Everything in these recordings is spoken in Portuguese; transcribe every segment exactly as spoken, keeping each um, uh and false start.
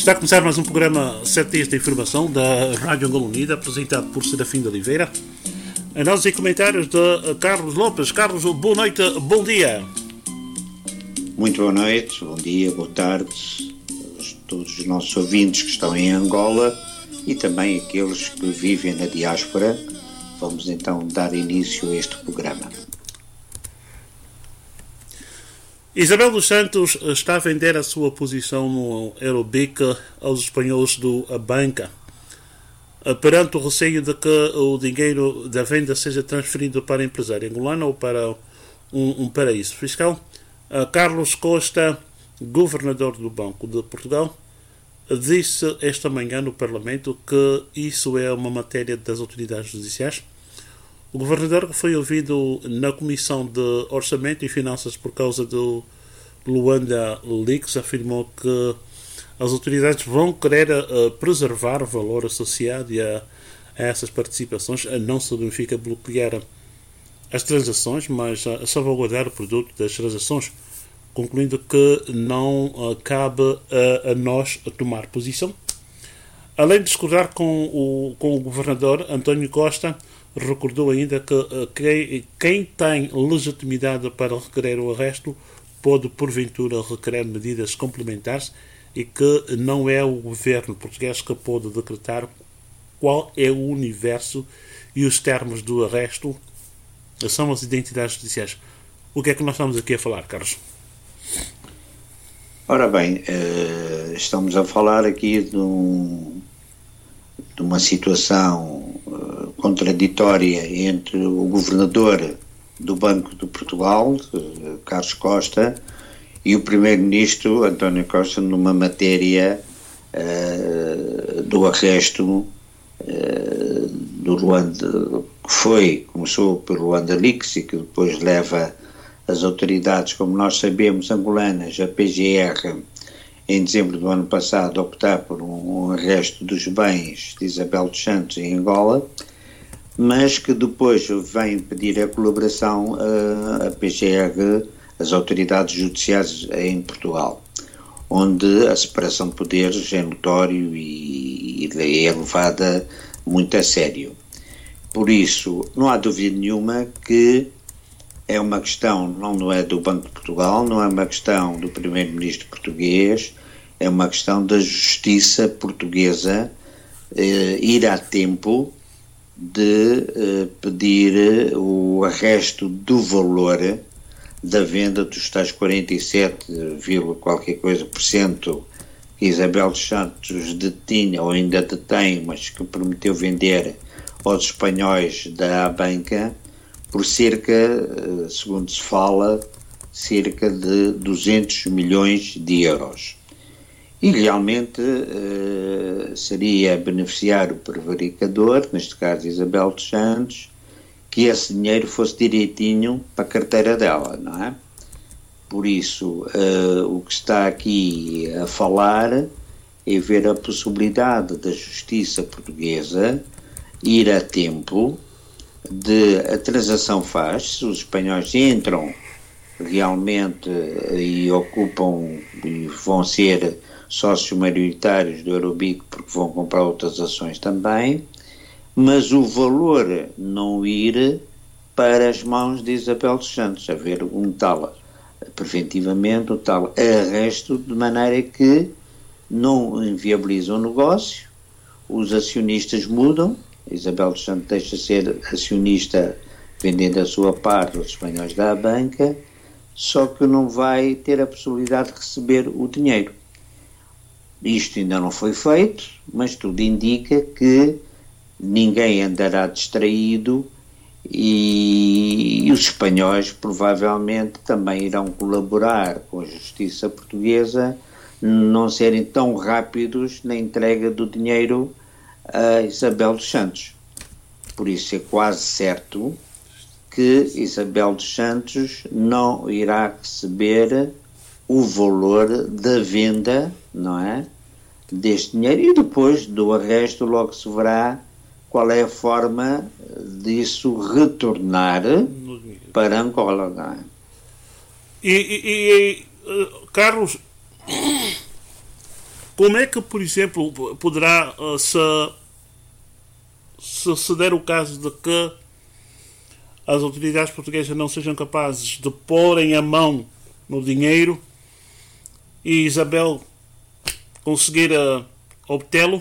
Está a começar mais um programa sete dias de informação da Rádio Angola Unida, apresentado por Serafim de Oliveira. Análise e comentários de Carlos Lopes. Carlos, boa noite, bom dia. Muito boa noite, bom dia, boa tarde a todos os nossos ouvintes que estão em Angola e também aqueles que vivem na diáspora. Vamos então dar início a este programa. Isabel dos Santos está a vender a sua posição no Eurobic aos espanhóis do Abanca, perante o receio de que o dinheiro da venda seja transferido para a empresária angolana ou para um, um paraíso fiscal. Carlos Costa, governador do Banco de Portugal, disse esta manhã no Parlamento que isso é uma matéria das autoridades judiciais. O governador, que foi ouvido na Comissão de Orçamento e Finanças por causa do Luanda Leaks, afirmou que as autoridades vão querer uh, preservar o valor associado a, a essas participações. Não significa bloquear as transações, mas uh, salvaguardar o produto das transações, concluindo que não uh, cabe uh, a nós tomar posição. Além de discordar com o, com o governador, António Costa recordou ainda que uh, quem, quem tem legitimidade para requerer o arresto pode, porventura, requerer medidas complementares e que não é o governo português que pode decretar qual é o universo e os termos do arresto. São as identidades judiciais. O que é que nós estamos aqui a falar, Carlos? Ora bem, uh, estamos a falar aqui de, um, de uma situação uh, contraditória entre o governador do Banco de Portugal, uh, Carlos Costa, e o primeiro-ministro António Costa numa matéria uh, do arresto uh, do Luanda, que foi, começou pelo Luanda Leaks e que depois leva as autoridades, como nós sabemos, angolanas, a P G R, em dezembro do ano passado, a optar por um, um arresto dos bens de Isabel dos Santos em Angola, mas que depois vem pedir a colaboração a, a P G R, as autoridades judiciais em Portugal, onde a separação de poderes é notório e, e é levada muito a sério. Por isso, não há dúvida nenhuma que é uma questão, não é do Banco de Portugal, não é uma questão do primeiro-ministro português, é uma questão da justiça portuguesa eh, ir a tempo de eh, pedir o arresto do valor da venda dos tais quarenta e sete, qualquer coisa por cento que Isabel dos Santos detinha ou ainda detém, mas que prometeu vender aos espanhóis da Abanca, por cerca, segundo se fala, cerca de duzentos milhões de euros. E realmente eh, seria beneficiar o prevaricador, neste caso Isabel dos Santos, que esse dinheiro fosse direitinho para a carteira dela, não é? Por isso, eh, o que está aqui a falar é ver a possibilidade da justiça portuguesa ir a tempo de a transação faz, se os espanhóis entram realmente e ocupam e vão ser sócios maioritários do Eurobic porque vão comprar outras ações também, mas o valor não ir para as mãos de Isabel dos Santos, haver um tal, preventivamente, um tal arresto, de maneira que não inviabiliza o negócio, os acionistas mudam, Isabel dos Santos deixa de ser acionista vendendo a sua parte aos espanhóis da banca, só que não vai ter a possibilidade de receber o dinheiro. Isto ainda não foi feito, mas tudo indica que ninguém andará distraído e, e os espanhóis provavelmente também irão colaborar com a justiça portuguesa, não serem tão rápidos na entrega do dinheiro a Isabel dos Santos. Por isso é quase certo que Isabel dos Santos não irá receber o valor da venda, não é, deste dinheiro, e depois do arresto logo se verá qual é a forma disso retornar para Angola, não é? E, e, e Carlos, Como é que, por exemplo, poderá uh, se, se, se der o caso de que as autoridades portuguesas não sejam capazes de porem a mão no dinheiro e Isabel conseguir uh, obtê-lo,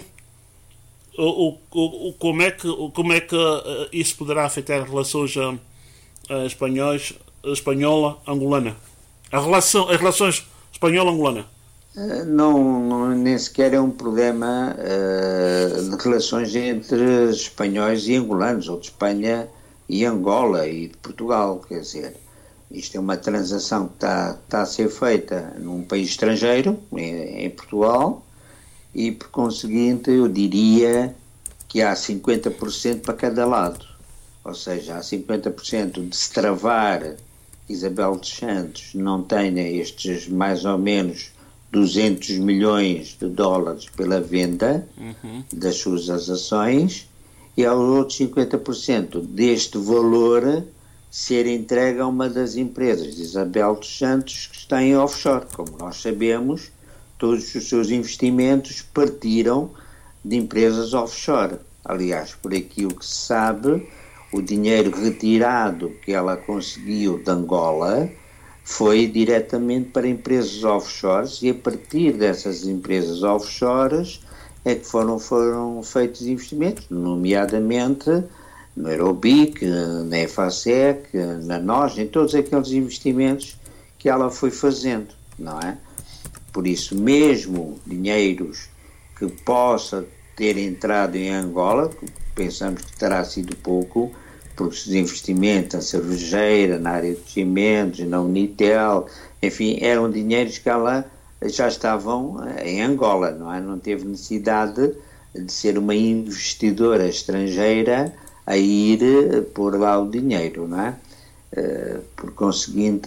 o, o, o, como é que, como é que uh, isso poderá afetar as relações uh, uh, espanhóis, espanhola-angolana? A relação, as relações espanhola-angolana? Não, não, nem sequer é um problema uh, de relações entre espanhóis e angolanos, ou de Espanha e Angola e de Portugal, quer dizer, isto é uma transação que está, está a ser feita num país estrangeiro, em, em Portugal, e por conseguinte eu diria que há cinquenta por cento para cada lado, ou seja, há cinquenta por cento de se travar Isabel dos Santos não tenha estes mais ou menos duzentos milhões de dólares pela venda uhum. das suas ações, e aos outros cinquenta por cento deste valor ser entregue a uma das empresas de Isabel dos Santos que está em offshore. Como nós sabemos, todos os seus investimentos partiram de empresas offshore. Aliás, por aquilo que se sabe, o dinheiro retirado que ela conseguiu de Angola foi diretamente para empresas offshores, e a partir dessas empresas offshores é que foram, foram feitos investimentos, nomeadamente no Aerobic, na EFASEC, na nós, em todos aqueles investimentos que ela foi fazendo, não é? Por isso, mesmo dinheiros que possa ter entrado em Angola, pensamos que terá sido pouco, porque os investimentos na cervejeira, na área de cimentos, na Unitel, enfim, eram dinheiros que ela já estavam em Angola, não é? Não teve necessidade de ser uma investidora estrangeira a ir pôr lá o dinheiro, não é? Por conseguinte,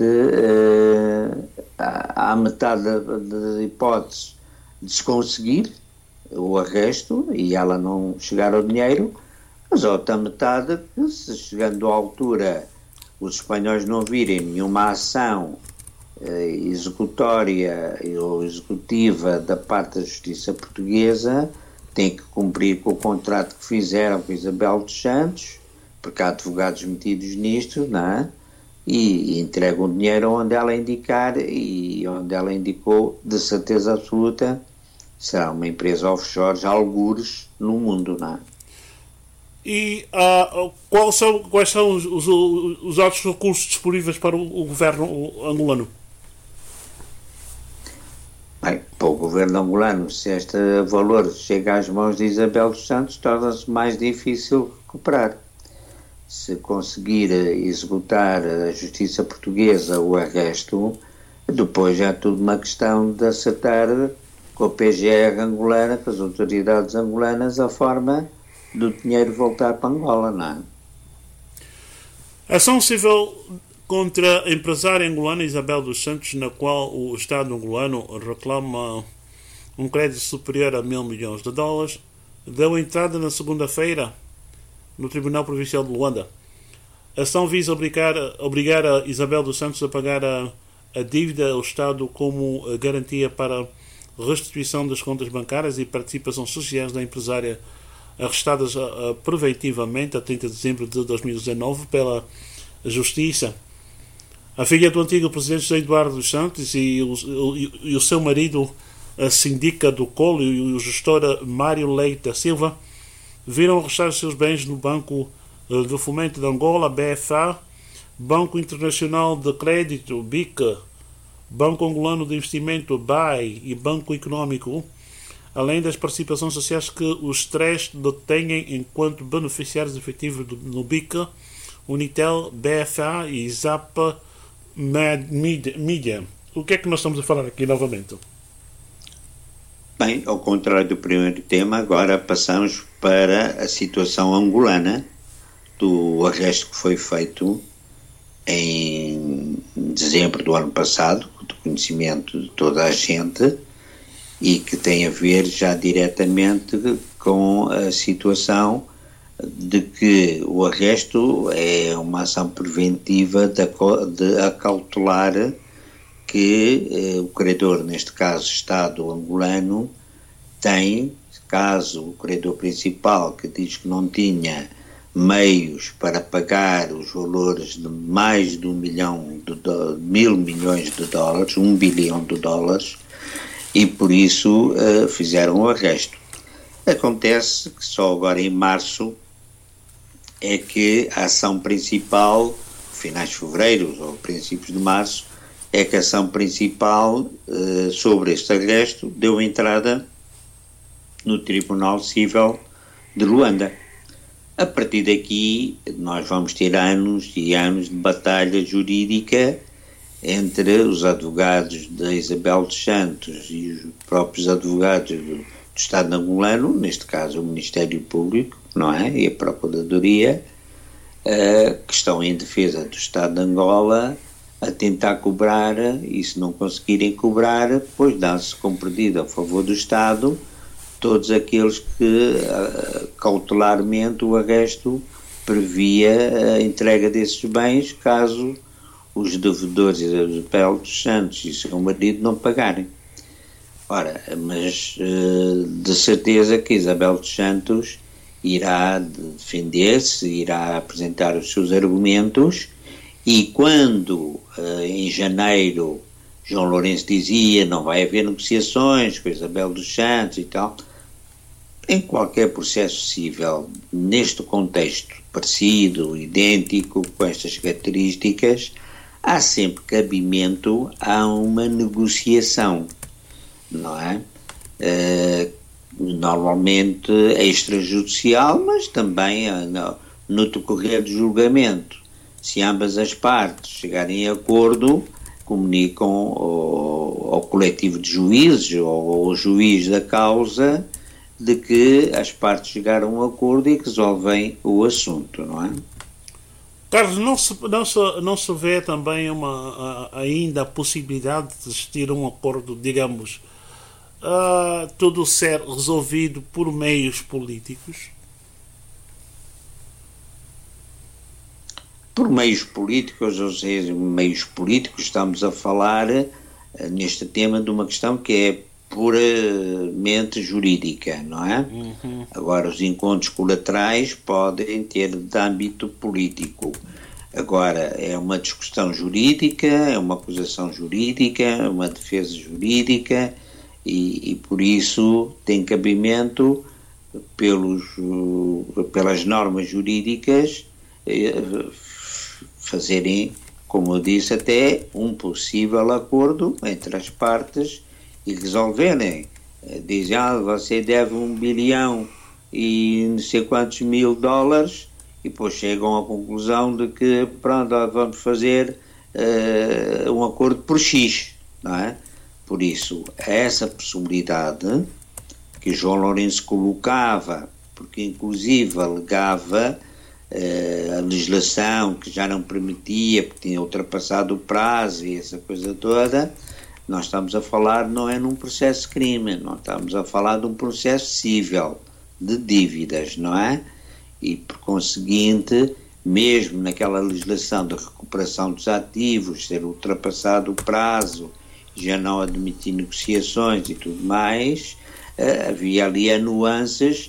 há metade das hipóteses de se conseguir o arresto e ela não chegar ao dinheiro, mas a outra metade, se chegando à altura os espanhóis não virem nenhuma ação eh, executória ou executiva da parte da justiça portuguesa, tem que cumprir com o contrato que fizeram com Isabel dos Santos, porque há advogados metidos nisto, não é? E, e entregam o dinheiro onde ela indicar, e onde ela indicou, de certeza absoluta, será uma empresa offshore, já algures no mundo, não é? E uh, quais são, quais são os, os, os outros recursos disponíveis para o, o governo angolano? Bem, para o governo angolano, se este valor chega às mãos de Isabel dos Santos, torna-se mais difícil recuperar. Se conseguir executar a justiça portuguesa o arresto, depois é tudo uma questão de acertar com a P G R angolana, com as autoridades angolanas, a forma do dinheiro voltar para Angola, não é? A ação civil contra a empresária angolana Isabel dos Santos, na qual o Estado angolano reclama um crédito superior a mil milhões de dólares, deu entrada na segunda-feira no Tribunal Provincial de Luanda. A ação visa obrigar, obrigar a Isabel dos Santos a pagar a, a dívida ao Estado como garantia para a restituição das contas bancárias e participações sociais da empresária arrestadas uh, preventivamente a trinta de dezembro de dois mil e dezanove pela Justiça. A filha do antigo presidente José Eduardo dos Santos e o, e, e o seu marido, a síndica do Colo, e o gestor Mário Leite da Silva, viram arrestar seus bens no Banco uh, do Fomento de Angola, B F A, Banco Internacional de Crédito, B I C, Banco Angolano de Investimento, B A I, e Banco Económico, além das participações sociais que os três detêm enquanto beneficiários efetivos do, no B I C, Unitel, B F A e Zapa Media. O que é que nós estamos a falar aqui novamente? Bem, ao contrário do primeiro tema, agora passamos para a situação angolana do arresto que foi feito em dezembro do ano passado, de conhecimento de toda a gente, e que tem a ver já diretamente com a situação de que o arresto é uma ação preventiva de, de acautelar que eh, o credor, neste caso Estado angolano, tem, caso o credor principal, que diz que não tinha meios para pagar os valores de mais de um milhão de do, mil milhões de dólares, um bilhão de dólares, e por isso uh, fizeram o arresto. Acontece que só agora em março é que a ação principal, finais de fevereiro ou princípios de março, é que a ação principal uh, sobre este arresto deu entrada no Tribunal Cível de Luanda. A partir daqui, nós vamos ter anos e anos de batalha jurídica entre os advogados da Isabel dos Santos e os próprios advogados do, do Estado angolano, neste caso o Ministério Público, não é? E a Procuradoria, uh, que estão em defesa do Estado de Angola, a tentar cobrar, e se não conseguirem cobrar, depois dá-se como perdido a favor do Estado todos aqueles que uh, cautelarmente o arresto previa a entrega desses bens caso os devedores de Isabel dos Santos e seu marido não pagarem. Ora, mas uh, de certeza que Isabel dos Santos irá defender-se, irá apresentar os seus argumentos, e quando uh, em janeiro João Lourenço dizia não vai haver negociações com Isabel dos Santos e tal, em qualquer processo civil, neste contexto parecido, idêntico, com estas características, há sempre cabimento a uma negociação, não é? Uh, normalmente extrajudicial, mas também uh, no, no decorrer do julgamento. Se ambas as partes chegarem a acordo, comunicam ao, ao coletivo de juízes ou ao juiz da causa de que as partes chegaram a um acordo e resolvem o assunto, não é? Carlos, não se, não se, não se vê também uma, ainda a possibilidade de existir um acordo, digamos, uh, tudo ser resolvido por meios políticos? Por meios políticos, ou seja, meios políticos, estamos a falar uh, neste tema de uma questão que é puramente jurídica, não é? Uhum. Agora, os encontros colaterais podem ter de âmbito político. Agora, é uma discussão jurídica, é uma acusação jurídica, é uma defesa jurídica e, e por isso tem cabimento pelos, pelas normas jurídicas fazerem, como eu disse, até um possível acordo entre as partes e resolverem. Dizem, ah, você deve um bilhão e não sei quantos mil dólares, e depois chegam à conclusão de que, pronto, vamos fazer uh, um acordo por X, não é? Por isso, essa possibilidade que João Lourenço colocava, porque inclusive alegava uh, a legislação que já não permitia, porque tinha ultrapassado o prazo e essa coisa toda. Nós estamos a falar, não é num processo de crime, nós estamos a falar de um processo cível, de dívidas, não é? E, por conseguinte, mesmo naquela legislação de recuperação dos ativos, ter ultrapassado o prazo, já não admitir negociações e tudo mais, eh, havia ali a nuances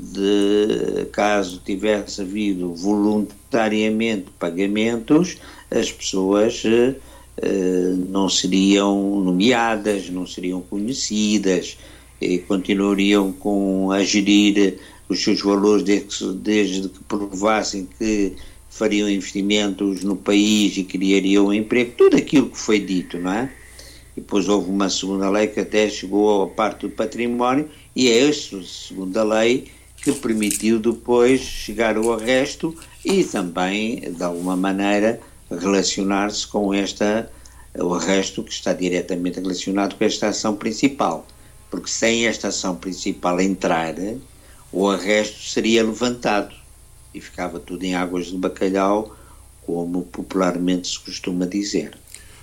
de, caso tivesse havido voluntariamente pagamentos, as pessoas eh, Uh, não seriam nomeadas, não seriam conhecidas, e continuariam com, a gerir os seus valores desde, desde que provassem que fariam investimentos no país e criariam emprego, tudo aquilo que foi dito, não é? E depois houve uma segunda lei que até chegou à parte do património, e é esta segunda lei que permitiu depois chegar ao arresto e também, de alguma maneira, relacionar-se com esta, o arresto que está diretamente relacionado com esta ação principal, porque sem esta ação principal entrar, o arresto seria levantado e ficava tudo em águas de bacalhau, como popularmente se costuma dizer.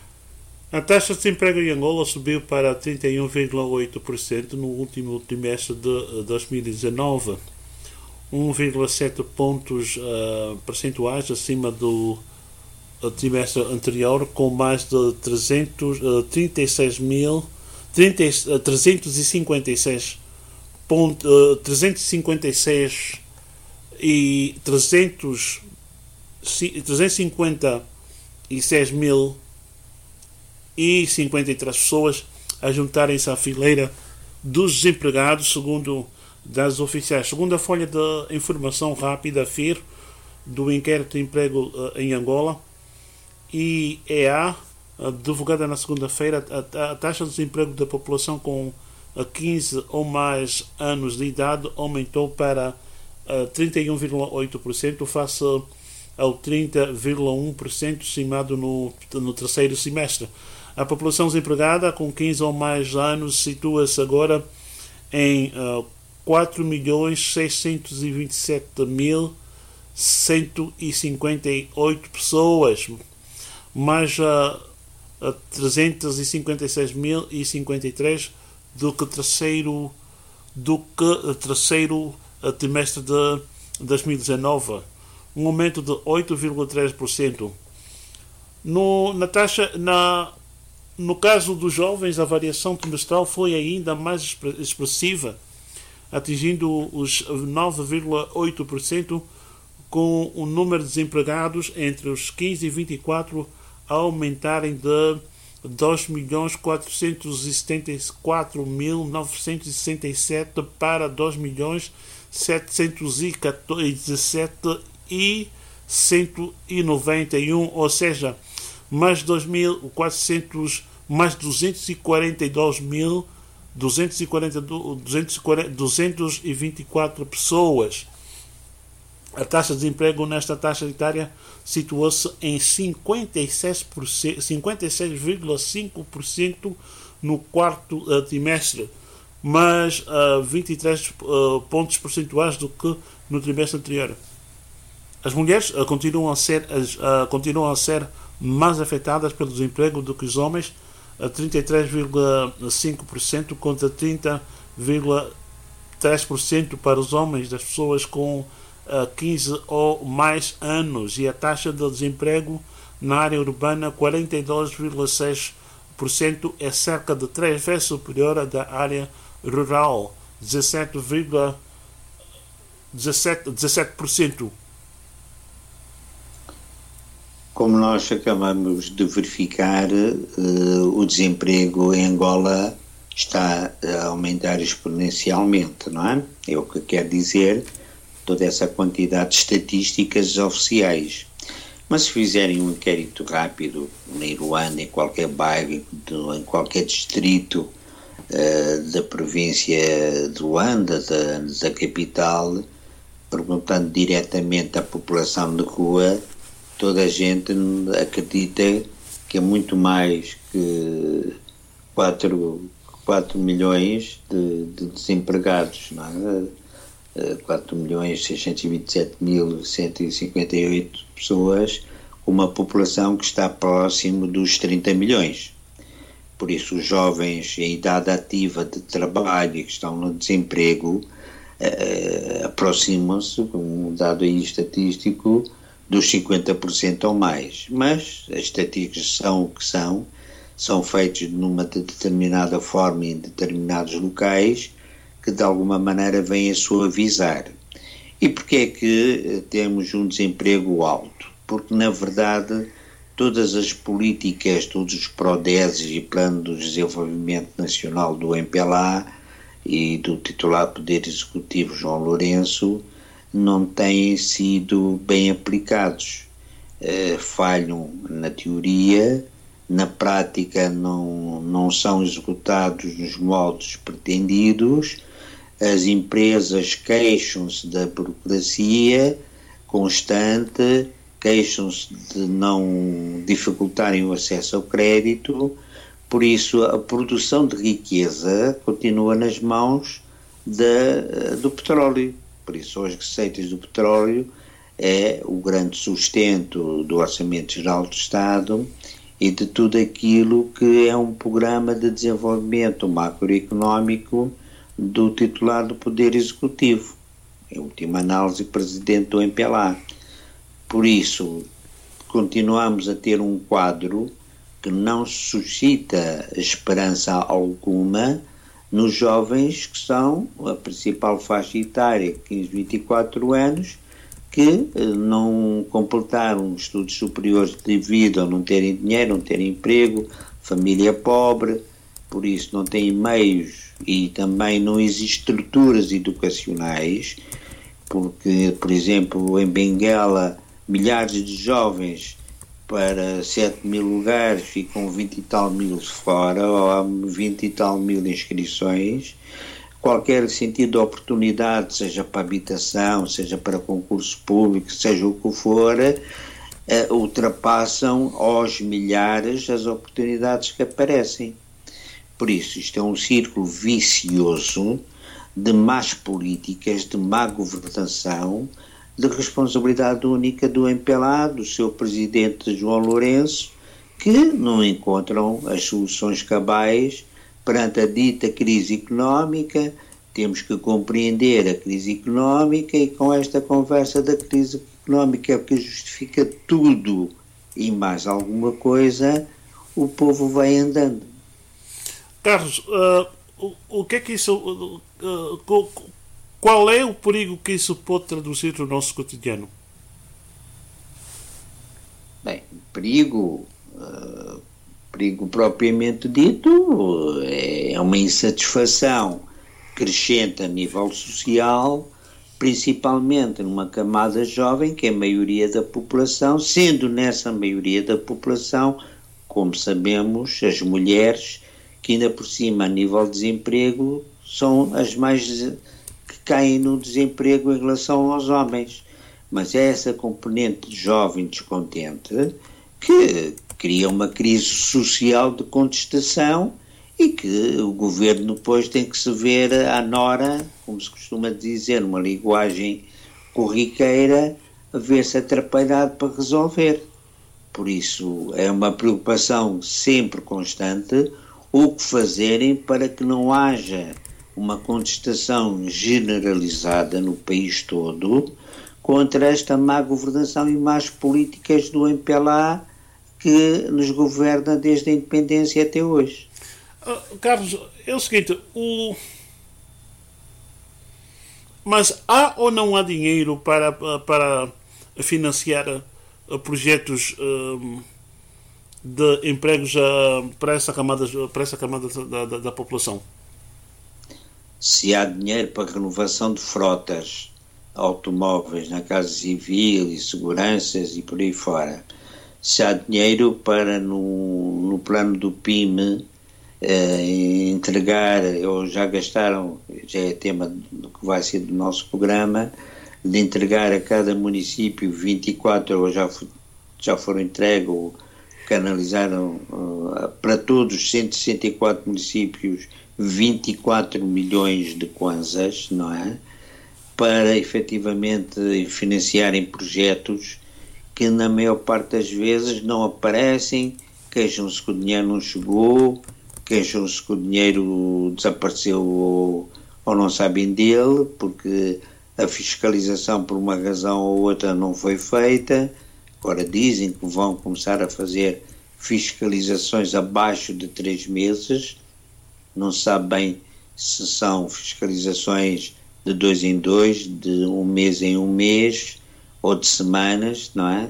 A taxa de desemprego em Angola subiu para trinta e um vírgula oito por cento no último trimestre de dois mil e dezanove, um vírgula sete pontos uh, percentuais acima do trimestre anterior, com mais de trezentos, trinta e seis mil, trezentos e cinquenta e seis trezentos e cinquenta e seis e trezentos, trezentos e cinquenta e seis mil e cinquenta e três pessoas a juntarem-se à fileira dos desempregados, segundo dados oficiais. Segundo a folha de informação rápida F I R do Inquérito de Emprego uh, em Angola, I E A, uh, divulgada na segunda-feira, a, a taxa de desemprego da população com uh, quinze ou mais anos de idade aumentou para uh, trinta e um vírgula oito por cento face ao trinta vírgula um por cento estimado no, no terceiro semestre. A população desempregada com quinze ou mais anos situa-se agora em uh, quatro milhões seiscentos e vinte e sete mil cento e cinquenta e oito pessoas, mais uh, uh, trezentos e cinquenta e seis mil e cinquenta e três do que terceiro do que uh, terceiro uh, trimestre de dois mil e dezanove, um aumento de oito vírgula três por cento. No, na taxa, na, no caso dos jovens, a variação trimestral foi ainda mais expressiva, atingindo os nove vírgula oito por cento, com o número de desempregados entre os quinze e vinte e quatro a aumentarem de dois milhões quatrocentos e setenta e quatro mil novecentos e sessenta e sete para dois milhões setecentos e dezassete mil cento e noventa e um, ou seja, mais dois mil quatrocentos, mais duzentos e quarenta e dois mil duzentos e quarenta, duzentos e vinte e quatro pessoas. A taxa de desemprego nesta taxa etária situou-se em cinquenta e seis vírgula cinco por cento no quarto uh, trimestre, mas uh, vinte e três uh, pontos percentuais do que no trimestre anterior. As mulheres uh, continuam, a ser, uh, continuam a ser mais afetadas pelo desemprego do que os homens, uh, trinta e três vírgula cinco por cento contra trinta vírgula três por cento para os homens das pessoas com quinze ou mais anos, e a taxa de desemprego na área urbana, quarenta e dois vírgula seis por cento, é cerca de três vezes superior à da área rural, dezessete vírgula dezessete por cento. Como nós acabamos de verificar, uh, o desemprego em Angola está a aumentar exponencialmente, não é? É o que quer dizer toda essa quantidade de estatísticas oficiais. Mas se fizerem um inquérito rápido na Iruanda, em qualquer bairro, em qualquer distrito uh, da província de Luanda, da, da capital, perguntando diretamente à população de rua, toda a gente acredita que é muito mais que quatro milhões de, de desempregados, não é? quatro milhões seiscentos e vinte e sete mil cento e cinquenta e oito pessoas, com uma população que está próximo dos trinta milhões. Por isso, os jovens em idade ativa de trabalho e que estão no desemprego uh, aproximam-se, com um dado aí estatístico, dos cinquenta por cento ou mais. Mas as estatísticas são o que são, são feitas numa determinada forma em determinados locais, que de alguma maneira vêm a suavizar. E porquê é que temos um desemprego alto? Porque, na verdade, todas as políticas, todos os PRODESes e Plano de Desenvolvimento Nacional do M P L A e do titular Poder Executivo João Lourenço não têm sido bem aplicados. Uh, falham na teoria, na prática não, não são executados nos moldes pretendidos. As empresas queixam-se da burocracia constante, queixam-se de não dificultarem o acesso ao crédito, por isso a produção de riqueza continua nas mãos da, do petróleo. Por isso as receitas do petróleo é o grande sustento do Orçamento Geral do Estado e de tudo aquilo que é um programa de desenvolvimento macroeconómico do titular do Poder Executivo, em última análise, presidente do M P L A. Por isso, continuamos a ter um quadro que não suscita esperança alguma nos jovens que são a principal faixa etária, quinze, vinte e quatro anos, que não completaram estudos superiores devido a não terem dinheiro, não terem emprego, família pobre, por isso não têm meios e também não existem estruturas educacionais, porque, por exemplo, em Benguela, milhares de jovens para sete mil lugares ficam vinte e tal mil fora, ou há vinte e tal mil inscrições. Qualquer sentido de oportunidade, seja para habitação, seja para concurso público, seja o que for, eh, ultrapassam aos milhares as oportunidades que aparecem. Por isso, isto é um círculo vicioso de más políticas, de má governação, de responsabilidade única do M P L A, do seu presidente João Lourenço, que não encontram as soluções cabais perante a dita crise económica. Temos que compreender a crise económica e com esta conversa da crise económica que justifica tudo e mais alguma coisa, o povo vai andando. Carlos, uh, o, o que é que isso... Uh, uh, qual é o perigo que isso pode traduzir no nosso cotidiano? Bem, perigo... Uh, perigo propriamente dito é uma insatisfação crescente a nível social, principalmente numa camada jovem, que é a maioria da população, sendo nessa maioria da população, como sabemos, as mulheres, que ainda por cima, a nível de desemprego, são as mais que caem no desemprego em relação aos homens. Mas é essa componente de jovem descontente que cria uma crise social de contestação e que o governo depois tem que se ver à nora, como se costuma dizer, numa linguagem corriqueira, a ver-se atrapalhado para resolver. Por isso é uma preocupação sempre constante o que fazerem para que não haja uma contestação generalizada no país todo contra esta má governação e más políticas do M P L A que nos governa desde a independência até hoje. Uh, Carlos, é o seguinte, o... mas há ou não há dinheiro para, para financiar uh, projetos uh, de empregos uh, para essa camada, para essa camada da, da, da população? Se há dinheiro para renovação de frotas, automóveis na Casa Civil e seguranças e por aí fora, se há dinheiro para no, no plano do P I M eh, entregar, ou já gastaram, já é tema do que vai ser do nosso programa, de entregar a cada município vinte e quatro, ou já, já foram entregues, ou canalizaram uh, para todos os cento e sessenta e quatro municípios vinte e quatro milhões de kwanzas, não é? Para efetivamente financiarem projetos que na maior parte das vezes não aparecem, queixam-se que o dinheiro não chegou, queixam-se que o dinheiro desapareceu ou, ou não sabem dele, porque a fiscalização por uma razão ou outra não foi feita. Agora dizem que vão começar a fazer fiscalizações abaixo de três meses, não se sabe bem se são fiscalizações de dois em dois, de um mês em um mês, ou de semanas, não é?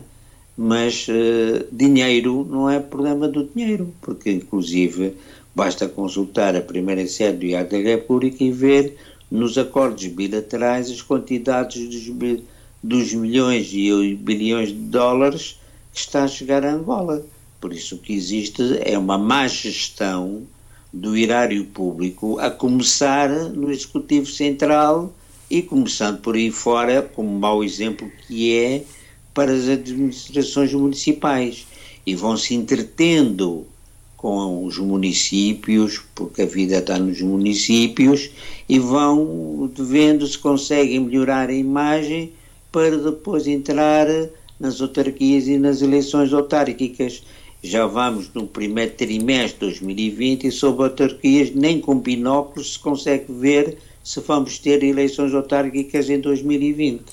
Mas uh, dinheiro não é problema do dinheiro, porque inclusive basta consultar a primeira sede do I A D da República e ver nos acordos bilaterais as quantidades dos, dos milhões e bilhões de dólares que está a chegar a Angola. Por isso o que existe é uma má gestão do erário público, a começar no Executivo Central e começando por aí fora, como mau exemplo que é para as administrações municipais. E vão se entretendo com os municípios, porque a vida está nos municípios, e vão vendo se conseguem melhorar a imagem para depois entrar nas autarquias e nas eleições autárquicas. Já vamos no primeiro trimestre de dois mil e vinte e sob autarquias nem com binóculos se consegue ver se vamos ter eleições autárquicas em dois mil e vinte.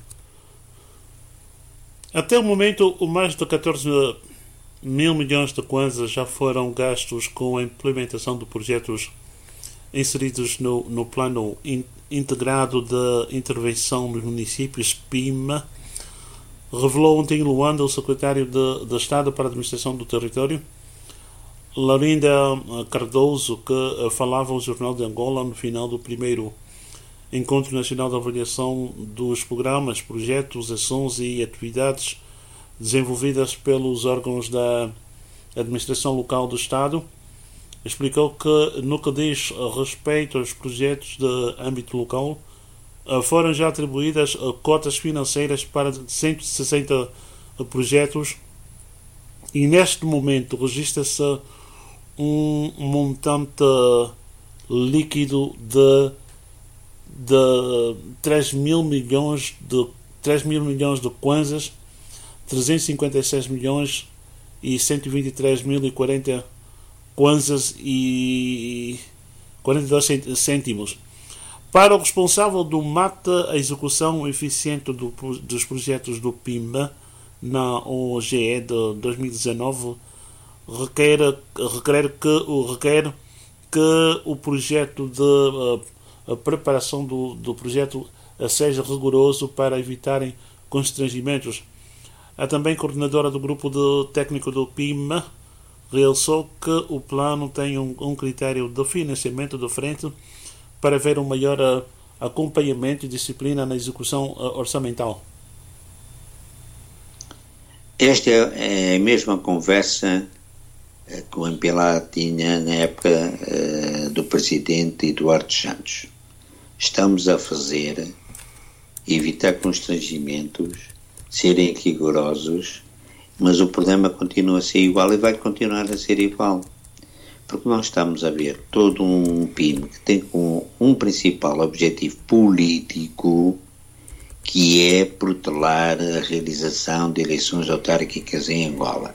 Até o momento, o mais de catorze mil milhões de kwanzas já foram gastos com a implementação de projetos inseridos no, no Plano in, Integrado de Intervenção dos Municípios, P I M, revelou ontem em Luanda o secretário de, de Estado para a Administração do Território, Laurinda Cardoso, que falava ao Jornal de Angola no final do primeiro Encontro Nacional de Avaliação dos Programas, Projetos, Ações e Atividades desenvolvidas pelos órgãos da Administração Local do Estado. Explicou que, no que diz respeito aos projetos de âmbito local, foram já atribuídas cotas financeiras para cento e sessenta projetos e, neste momento, registra-se um montante líquido de de três mil milhões de três mil milhões de kwanzas, trezentos e cinquenta e seis milhões e cento e vinte e três mil e quarenta kwanzas e quarenta e dois cêntimos. Para o responsável do M A T, a execução eficiente do, dos projetos do P I M na O G E de dois mil e dezanove requer, requer, que, requer que o projeto de a preparação do, do projeto seja rigoroso para evitarem constrangimentos. A também coordenadora do grupo de técnico do P I M realçou que o plano tem um, um critério de financiamento de frente para haver um maior uh, acompanhamento e disciplina na execução uh, orçamental. Esta é a mesma conversa que o M P L A tinha na época uh, do presidente Eduardo Santos. Estamos a fazer, evitar constrangimentos, serem rigorosos, mas o problema continua a ser igual e vai continuar a ser igual. Porque nós estamos a ver todo um P I M que tem como um principal objetivo político, que é protelar a realização de eleições autárquicas em Angola.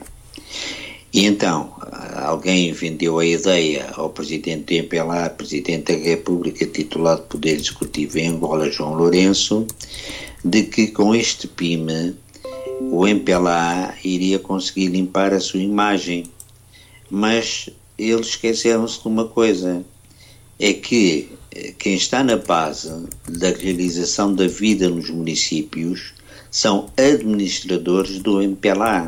E então, alguém vendeu a ideia ao presidente do M P L A, presidente da República, titular de Poder Executivo em Angola, João Lourenço, de que com este P I M o M P L A iria conseguir limpar a sua imagem. Mas eles esqueceram-se de uma coisa, é que quem está na base da realização da vida nos municípios são administradores do M P L A,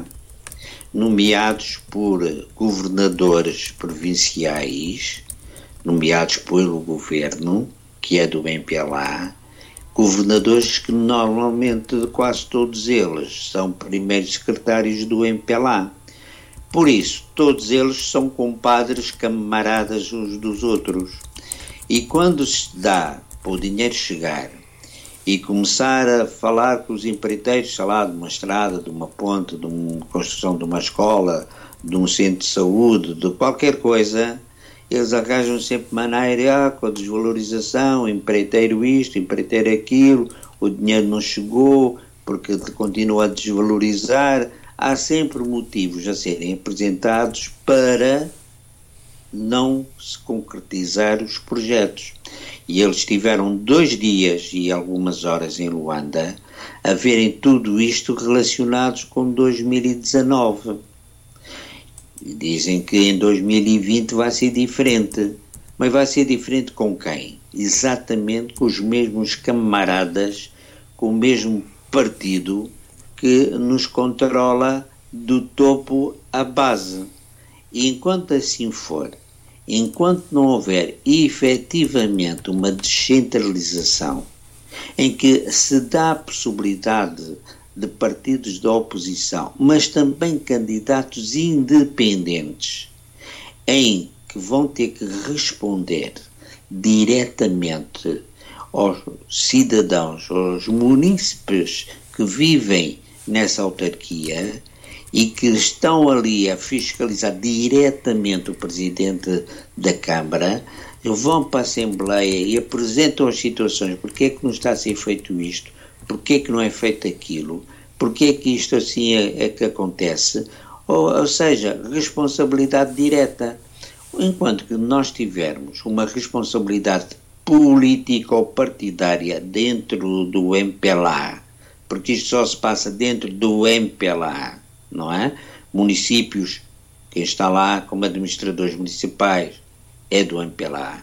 nomeados por governadores provinciais, nomeados pelo governo, que é do M P L A, governadores que normalmente, quase todos eles, são primeiros secretários do M P L A. Por isso, todos eles são compadres, camaradas uns dos outros. E quando se dá para o dinheiro chegar e começar a falar com os empreiteiros, sei lá, de uma estrada, de uma ponte, de uma construção de uma escola, de um centro de saúde, de qualquer coisa, eles arranjam sempre maneira, ah, com a desvalorização, empreiteiro isto, empreiteiro aquilo, o dinheiro não chegou, porque continua a desvalorizar. Há sempre motivos a serem apresentados para não se concretizar os projetos. E eles tiveram dois dias e algumas horas em Luanda a verem tudo isto relacionados com dois mil e dezanove. E dizem que em dois mil e vinte vai ser diferente. Mas vai ser diferente com quem? Exatamente com os mesmos camaradas, com o mesmo partido que nos controla do topo à base. E enquanto assim for, enquanto não houver efetivamente uma descentralização em que se dá a possibilidade de partidos da oposição, mas também candidatos independentes, em que vão ter que responder diretamente aos cidadãos, aos munícipes que vivem nessa autarquia e que estão ali a fiscalizar diretamente o Presidente da Câmara, vão para a Assembleia e apresentam as situações, porque é que não está a ser feito isto, porque é que não é feito aquilo, porque é que isto assim é, é que acontece, ou, ou seja, responsabilidade direta. Enquanto que nós tivermos uma responsabilidade política ou partidária dentro do M P L A, porque isto só se passa dentro do M P L A, não é? Municípios, quem está lá como administradores municipais é do M P L A.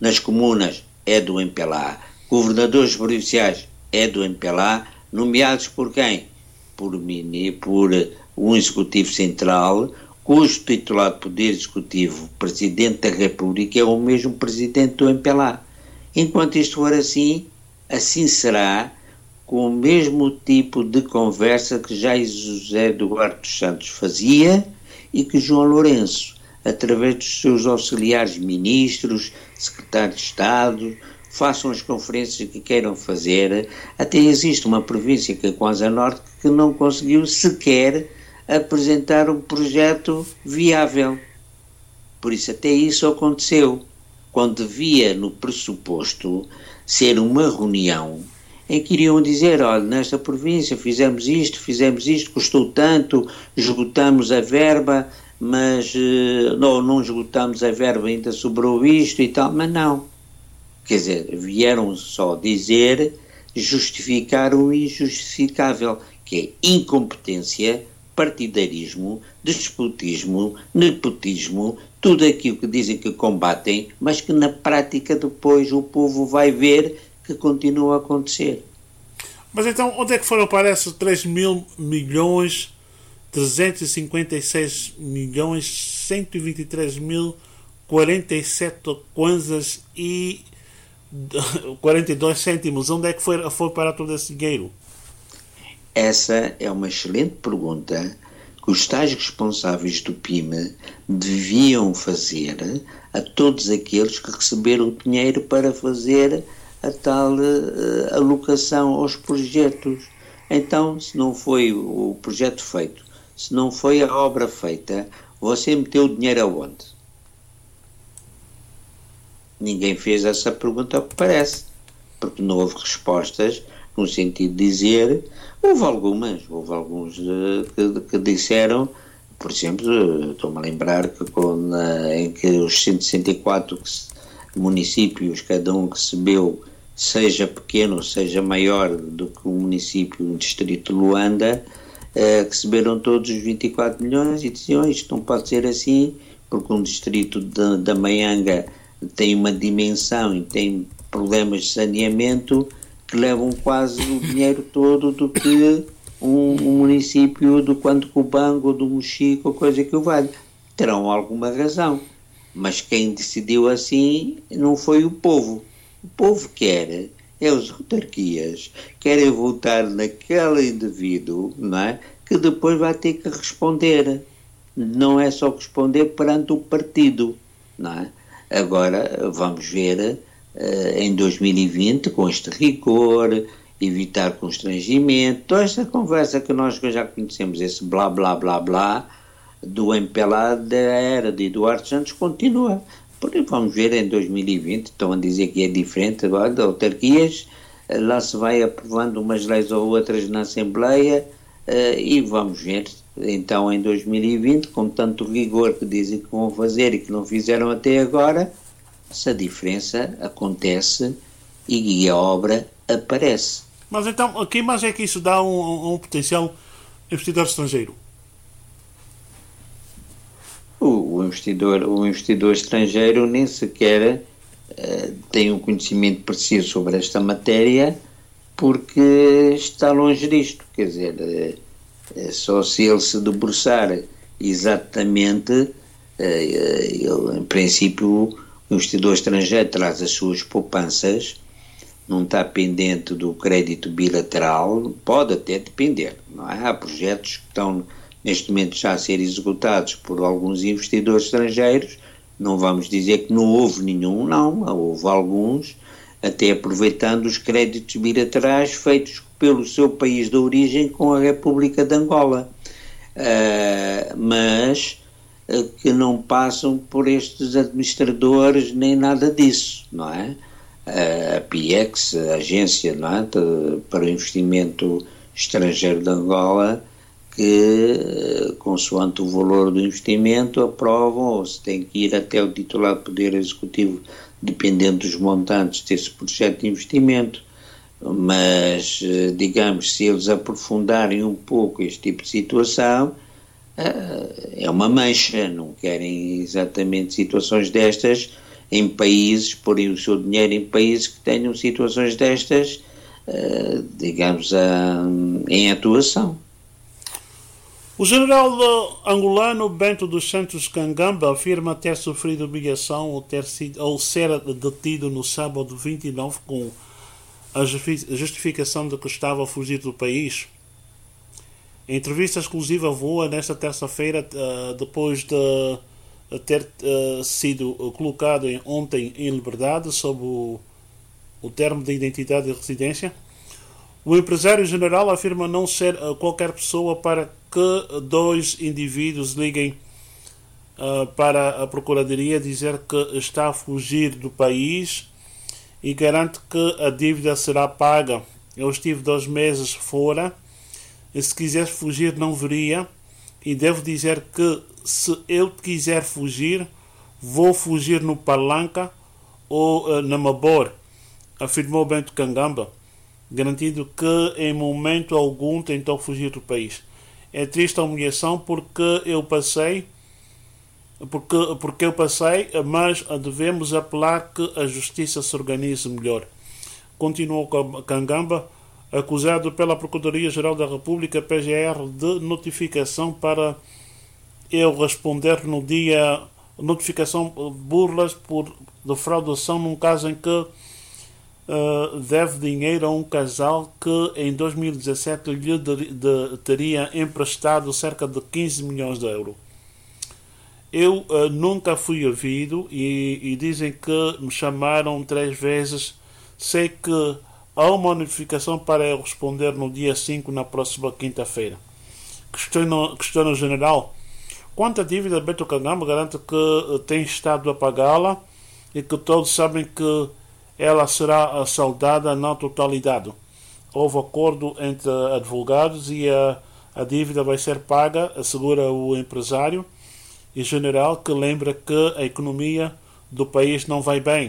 nas comunas é do M P L A, governadores provinciais é do M P L A, nomeados por quem? Por, por um Executivo Central, cujo titular de Poder Executivo, Presidente da República, é o mesmo Presidente do M P L A. Enquanto isto for assim, assim será, com o mesmo tipo de conversa que já José Eduardo dos Santos fazia e que João Lourenço, através dos seus auxiliares ministros, secretários de Estado, façam as conferências que queiram fazer. Até existe uma província, que é Kwanza Norte, que não conseguiu sequer apresentar um projeto viável. Por isso até isso aconteceu, quando devia no pressuposto ser uma reunião em que iriam dizer, olha, nesta província fizemos isto, fizemos isto, custou tanto, esgotamos a verba, mas não, não esgotamos a verba, ainda sobrou isto e tal, mas não. Quer dizer, vieram só dizer, justificar o injustificável, que é incompetência, partidarismo, despotismo, nepotismo, tudo aquilo que dizem que combatem, mas que na prática depois o povo vai ver que continua a acontecer. Mas então, onde é que foram para esses três mil milhões, trezentos e cinquenta e seis milhões, cento e vinte e três mil, quarenta e sete kwanzas e quarenta e dois cêntimos? Onde é que foi, foi para todo esse dinheiro? Essa é uma excelente pergunta que os tais responsáveis do P I M deviam fazer a todos aqueles que receberam o dinheiro para fazer a tal uh, alocação aos projetos. Então, se não foi o projeto feito, se não foi a obra feita, você meteu o dinheiro aonde? Ninguém fez essa pergunta, ao que parece, porque não houve respostas no sentido de dizer. Houve algumas, houve alguns uh, que, que disseram, por exemplo, uh, estou-me a lembrar que com, uh, em que os cento e sessenta e quatro municípios, cada um recebeu, seja pequeno, seja maior do que o município, o distrito de Luanda, uh, receberam todos os vinte e quatro milhões e diziam, isto não pode ser assim, porque um distrito de, da Maianga tem uma dimensão e tem problemas de saneamento que levam quase o dinheiro todo do que um, um município do quanto Cubango ou do Mochico ou coisa que o valha. Terão alguma razão, mas quem decidiu assim não foi o povo. O povo quer, é os autarquias, querem votar naquele indivíduo, não é? Que depois vai ter que responder. Não é só responder perante o partido, não é? Agora vamos ver uh, em dois mil e vinte, com este rigor, evitar constrangimento, toda esta conversa que nós já conhecemos, esse blá blá blá blá do M P L A da era de Eduardo Santos continua. Porque vamos ver em dois mil e vinte, estão a dizer que é diferente agora, de autarquias, lá se vai aprovando umas leis ou outras na Assembleia uh, e vamos ver. Então, em dois mil e vinte, com tanto rigor que dizem que vão fazer e que não fizeram até agora, essa diferença acontece e a obra aparece. Mas então, a quem mais é que isso dá um, um, um potencial investidor estrangeiro? O, o, investidor, o investidor estrangeiro nem sequer uh, tem um conhecimento preciso sobre esta matéria, porque está longe disto. Quer dizer, uh, É só se ele se debruçar exatamente, ele, em princípio, o investidor estrangeiro traz as suas poupanças, não está pendente do crédito bilateral, pode até depender, não é? Há projetos que estão neste momento já a ser executados por alguns investidores estrangeiros, não vamos dizer que não houve nenhum, não, houve alguns, até aproveitando os créditos bilaterais feitos pelo seu país de origem com a República de Angola, uh, mas uh, que não passam por estes administradores nem nada disso, não é? Uh, a PIEX, a agência, não é? de, para o investimento estrangeiro de Angola, que, uh, consoante o valor do investimento, aprovam ou se tem que ir até o titular de Poder Executivo, dependendo dos montantes desse projeto de investimento. Mas, digamos, se eles aprofundarem um pouco este tipo de situação, é uma mancha, não querem exatamente situações destas em países, porem o seu dinheiro em países que tenham situações destas, uh, digamos, uh, em atuação. O general angolano Bento dos Santos Kangamba afirma ter sofrido humilhação ou, ter sido, ou ser detido no sábado vinte e nove com a justificação de que estava a fugir do país. Em entrevista exclusiva voa nesta terça-feira, uh, depois de ter uh, sido colocado em, ontem em liberdade sob o, o termo de identidade e residência, o empresário general afirma não ser uh, qualquer pessoa para que dois indivíduos liguem uh, para a Procuradoria dizer que está a fugir do país e garante que a dívida será paga. Eu estive dois meses fora e se quisesse fugir não viria, e devo dizer que se eu quiser fugir, vou fugir no Palanca ou uh, na Mabor, afirmou Bento Kangamba, garantindo que em momento algum tentou fugir do país. É triste a humilhação porque eu passei, porque, porque eu passei, mas devemos apelar que a justiça se organize melhor. Continuou Kangamba, acusado pela Procuradoria-Geral da República, P G R, de notificação para eu responder no dia, notificação burlas por defraudação num caso em que Uh, deve dinheiro a um casal que em dois mil e dezassete lhe de, de, teria emprestado cerca de quinze milhões de euros. Eu uh, nunca fui ouvido e, e dizem que me chamaram três vezes. Sei que há uma notificação para eu responder no dia cinco, na próxima quinta-feira. Questiono, questiono general. Quanto à dívida, Bento Kangamba garante que uh, tem estado a pagá-la e que todos sabem que ela será saldada na totalidade. Houve acordo entre advogados e a, a dívida vai ser paga, assegura o empresário e general, que lembra que a economia do país não vai bem.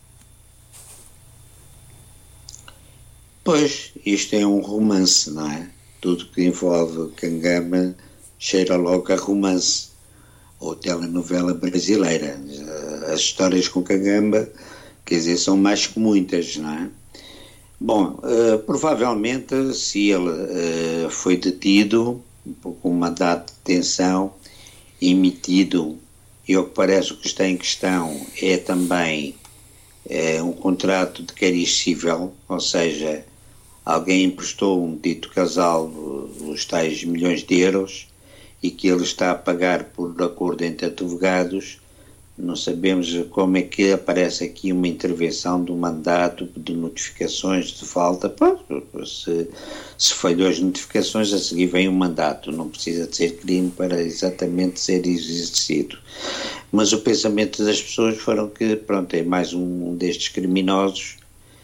Pois, isto é um romance, não é? Tudo que envolve Kangamba cheira logo a romance ou telenovela brasileira. As histórias com Kangamba, quer dizer, são mais que muitas, não é? Bom, uh, provavelmente, se ele uh, foi detido, com um mandato de detenção emitido, e ao que parece o que está em questão é também uh, um contrato de cariz civil, ou seja, alguém emprestou um dito casal uh, os tais milhões de euros e que ele está a pagar por acordo entre advogados. Não sabemos como é que aparece aqui uma intervenção do mandato de notificações de falta. Pô, se, se falhou as notificações, a seguir vem um mandato. Não precisa de ser crime para exatamente ser exercido. Mas o pensamento das pessoas foram que, pronto, é mais um destes criminosos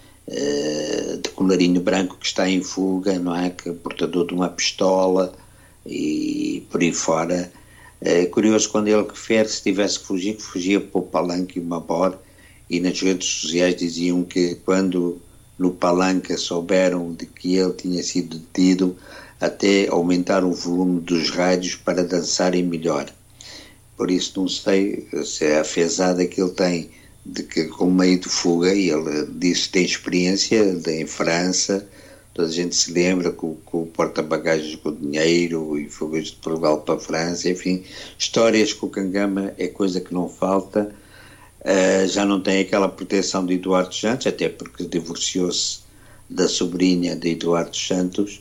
uh, de colarinho branco que está em fuga, não é? Que é portador de uma pistola e por aí fora. É curioso quando ele refere, se tivesse que fugir, que fugia para o Palanca e o Mabor, e nas redes sociais diziam que quando no Palanca souberam de que ele tinha sido detido, até aumentaram o volume dos rádios para dançarem melhor. Por isso não sei se é a fezada que ele tem de que com meio de fuga, e ele disse que tem experiência de, em França. Toda a gente se lembra com, com o porta-bagagens com dinheiro e fugas de Portugal para a França, enfim, histórias com o Kangamba é coisa que não falta. Uh, já não tem aquela proteção de Eduardo Santos, até porque divorciou-se da sobrinha de Eduardo Santos,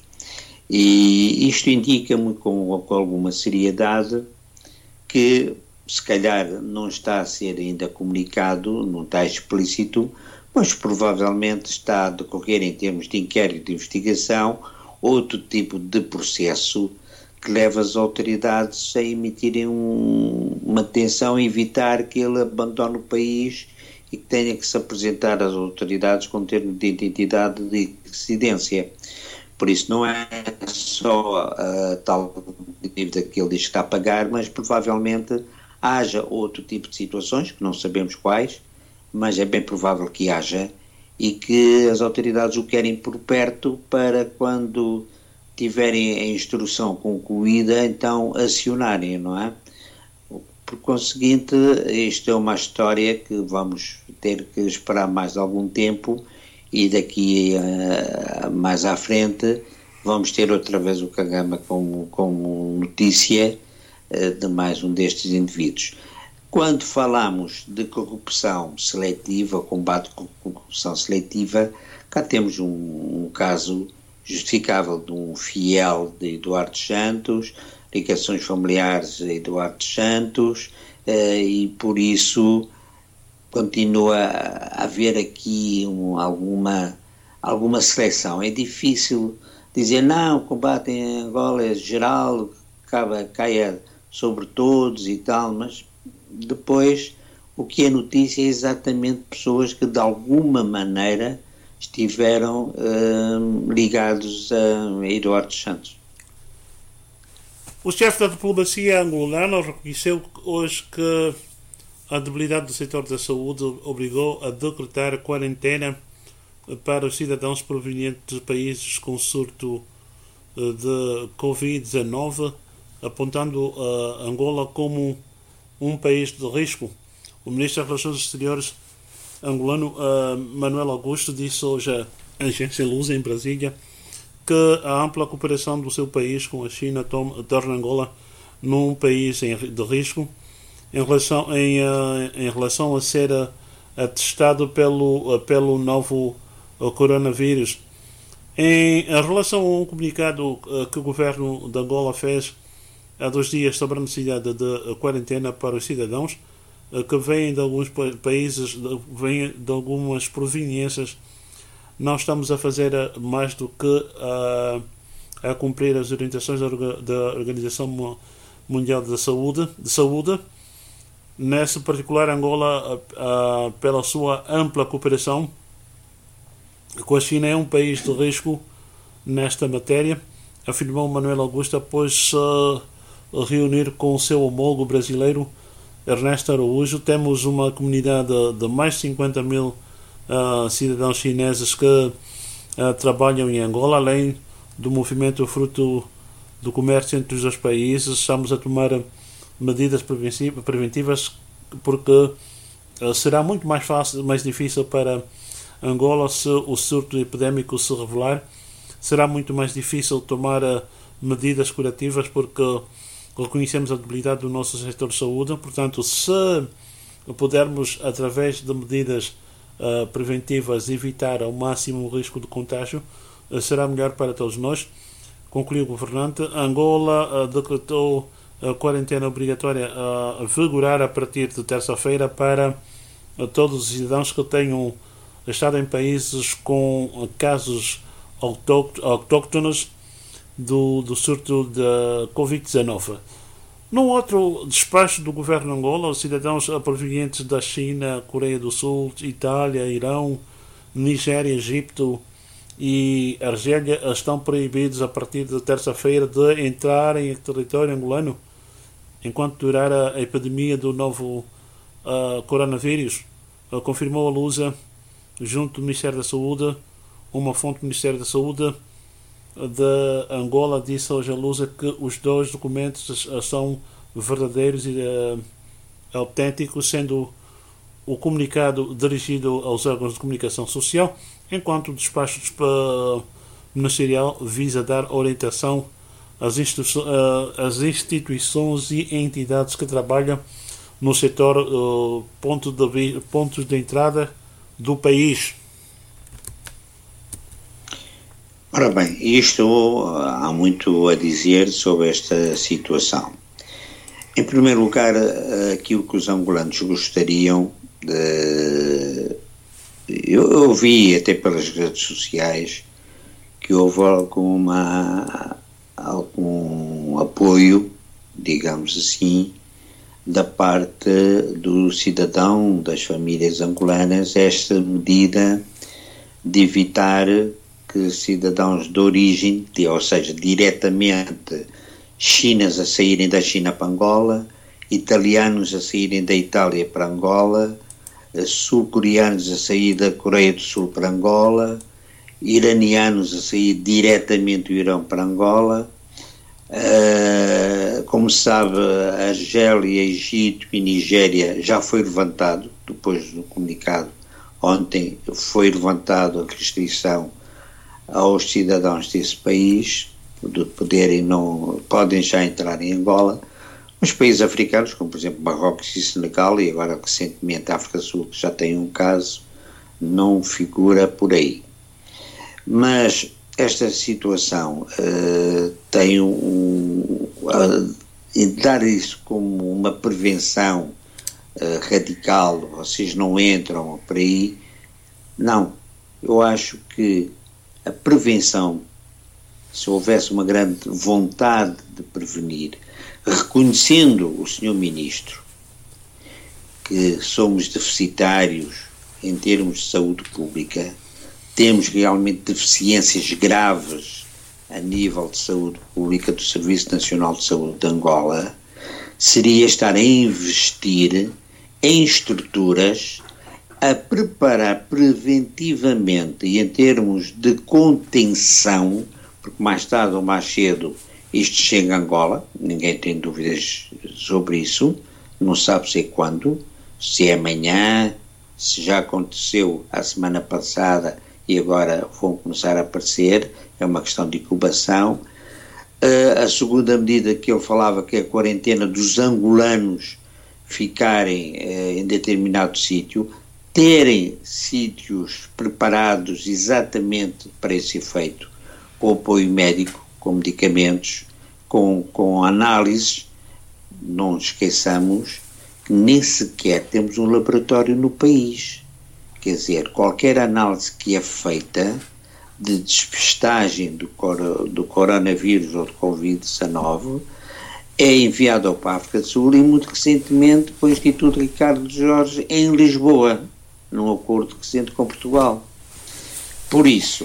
e isto indica-me com, com alguma seriedade que se calhar não está a ser ainda comunicado, não está explícito, mas provavelmente está a decorrer em termos de inquérito de investigação outro tipo de processo que leva as autoridades a emitirem um, uma detenção e evitar que ele abandone o país e que tenha que se apresentar às autoridades com termo de identidade de residência. Por isso não é só a tal dívida que ele diz que está a pagar, mas provavelmente haja outro tipo de situações, que não sabemos quais, mas é bem provável que haja, e que as autoridades o querem por perto para quando tiverem a instrução concluída, então acionarem, não é? por conseguinte, isto é uma história que vamos ter que esperar mais algum tempo e daqui a, mais à frente vamos ter outra vez o Kagame como, como notícia uh, de mais um destes indivíduos. Quando falamos de corrupção seletiva, combate com corrupção seletiva, cá temos um, um caso justificável de um fiel de Eduardo Santos, ligações familiares a Eduardo Santos, eh, e por isso continua a haver aqui um, alguma, alguma seleção. É difícil dizer, não, o combate em Angola é geral, caia, caia sobre todos e tal, mas depois o que é notícia é exatamente pessoas que de alguma maneira estiveram eh, ligados a Eduardo Santos. O chefe da diplomacia angolana reconheceu hoje que a debilidade do setor da saúde obrigou a decretar quarentena para os cidadãos provenientes de países com surto de covid dezenove, apontando a Angola como um país de risco. O ministro das Relações Exteriores angolano, Manuel Augusto, disse hoje à agência Lusa, em Brasília, que a ampla cooperação do seu país com a China torna Angola num país de risco em relação, em, em relação a ser atestado pelo, pelo novo coronavírus. Em relação a um comunicado que o governo de Angola fez há dois dias sobre a necessidade de quarentena para os cidadãos que vêm de alguns países, vêm de algumas proveniências, não estamos a fazer mais do que a, a cumprir as orientações da Organização Mundial da Saúde, de Saúde. Nesse particular, Angola, a, a, pela sua ampla cooperação com a China, é um país de risco nesta matéria, afirmou Manuel Augusto após uh, reunir com o seu homólogo brasileiro, Ernesto Araújo. Temos uma comunidade de mais de cinquenta mil Uh, cidadãos chineses que uh, trabalham em Angola, além do movimento fruto do comércio entre os dois países. Estamos a tomar medidas preventivas porque uh, será muito mais fácil, mais difícil para Angola se o surto epidémico se revelar. Será muito mais difícil tomar uh, medidas curativas porque reconhecemos a debilidade do nosso setor de saúde. Portanto, se pudermos, através de medidas Uh, preventivas, evitar ao máximo o risco de contágio, uh, será melhor para todos nós, concluiu o governante. Angola uh, decretou a quarentena obrigatória a uh, vigorar a partir de terça-feira para uh, todos os cidadãos que tenham estado em países com uh, casos autóctonos do, do surto de covid dezenove. Num outro despacho do governo de Angola, os cidadãos provenientes da China, Coreia do Sul, Itália, Irão, Nigéria, Egito e Argélia estão proibidos a partir de terça-feira de entrarem em território angolano enquanto durar a epidemia do novo uh, coronavírus, uh, confirmou a Lusa junto do Ministério da Saúde. Uma fonte do Ministério da Saúde de Angola disse hoje à Lusa que os dois documentos são verdadeiros e uh, autênticos, sendo o comunicado dirigido aos órgãos de comunicação social, enquanto o despacho ministerial visa dar orientação às, instituições, uh, às instituições e entidades que trabalham no setor uh, ponto de, pontos de entrada do país. Ora bem, isto há muito a dizer sobre esta situação. Em primeiro lugar, aquilo que os angolanos gostariam de... Eu, eu vi até pelas redes sociais que houve alguma, algum apoio, digamos assim, da parte do cidadão, das famílias angolanas, esta medida de evitar que cidadãos de origem, ou seja, diretamente chineses a saírem da China para Angola, italianos a saírem da Itália para Angola, sul-coreanos a sair da Coreia do Sul para Angola, iranianos a sair diretamente do Irão para Angola, Uh, como se sabe, a Argélia, Egito e Nigéria já foi levantado, depois do comunicado ontem, foi levantado a restrição aos cidadãos desse país de poderem não, podem já entrar em Angola. Os países africanos, como por exemplo Marrocos e Senegal, e agora recentemente a África do Sul, que já tem um caso, não figura por aí. Mas esta situação uh, tem um, uh, dar isso como uma prevenção uh, radical, vocês não entram por aí, não. Eu acho que a prevenção, se houvesse uma grande vontade de prevenir, reconhecendo o senhor Ministro que somos deficitários em termos de saúde pública, temos realmente deficiências graves a nível de saúde pública do Serviço Nacional de Saúde de Angola, seria estar a investir em estruturas, a preparar preventivamente e em termos de contenção, porque mais tarde ou mais cedo isto chega a Angola, ninguém tem dúvidas sobre isso, não sabe se é quando, se é amanhã, se já aconteceu a semana passada e agora vão começar a aparecer, é uma questão de incubação. Uh, a segunda medida que ele falava, que é a quarentena dos angolanos ficarem uh, em determinado sítio, terem sítios preparados exatamente para esse efeito, com apoio médico, com medicamentos, com, com análises. Não esqueçamos que nem sequer temos um laboratório no país. Quer dizer, qualquer análise que é feita de despistagem do, cor, do coronavírus ou do covid dezenove é enviada para a África do Sul e muito recentemente para o Instituto Ricardo Jorge em Lisboa, num acordo recente com Portugal. Por isso,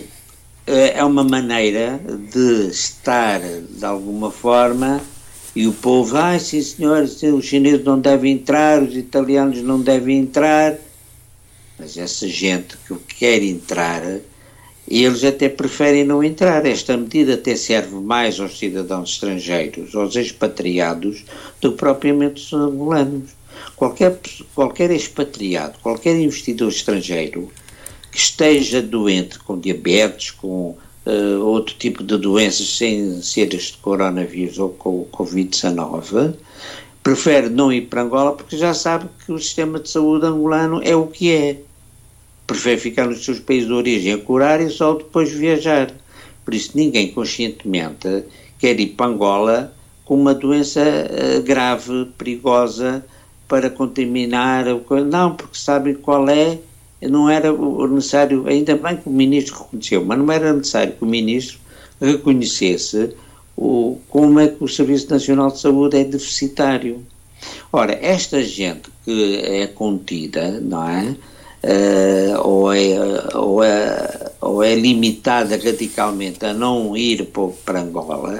é uma maneira de estar, de alguma forma, e o povo, ah, sim senhores, os chineses não devem entrar, os italianos não devem entrar, mas essa gente que quer entrar, eles até preferem não entrar. Esta medida até serve mais aos cidadãos estrangeiros, aos expatriados, do que propriamente os angolanos. Qualquer, qualquer expatriado, qualquer investidor estrangeiro que esteja doente com diabetes, com uh, outro tipo de doenças sem ser este coronavírus ou com o covid dezenove, prefere não ir para Angola porque já sabe que o sistema de saúde angolano é o que é. Prefere ficar nos seus países de origem a curar e só depois viajar. Por isso ninguém conscientemente quer ir para Angola com uma doença uh, grave, perigosa, para contaminar. Não, porque sabem qual é. Não era necessário, ainda bem que o Ministro reconheceu, mas não era necessário que o Ministro reconhecesse o, como é que o Serviço Nacional de Saúde é deficitário. Ora, esta gente que é contida, não é? Uh, ou, é, ou, é, ou é limitada radicalmente a não ir para Angola,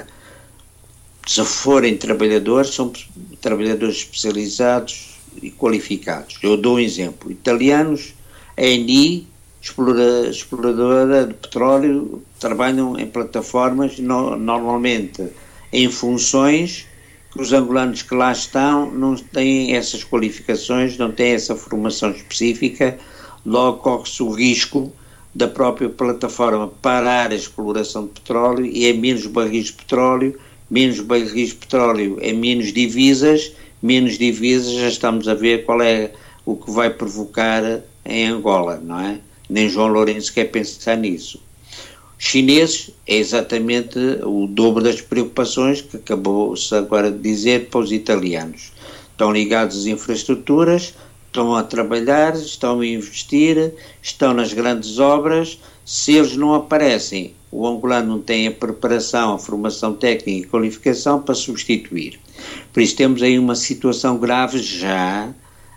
se forem trabalhadores, são trabalhadores especializados e qualificados. Eu dou um exemplo. Italianos, a Eni, explora, exploradora de petróleo, trabalham em plataformas, no, normalmente em funções que os angolanos que lá estão não têm essas qualificações, não têm essa formação específica, logo corre-se o risco da própria plataforma parar a exploração de petróleo e é menos barris de petróleo, menos barris de petróleo é menos divisas, menos divisas já estamos a ver qual é o que vai provocar em Angola, não é? Nem João Lourenço quer pensar nisso. Os chineses é exatamente o dobro das preocupações que acabou-se agora de dizer para os italianos. Estão ligados às infraestruturas, estão a trabalhar, estão a investir, estão nas grandes obras. Se eles não aparecem, o angolano não tem a preparação, a formação técnica e qualificação para substituir. Por isso temos aí uma situação grave já,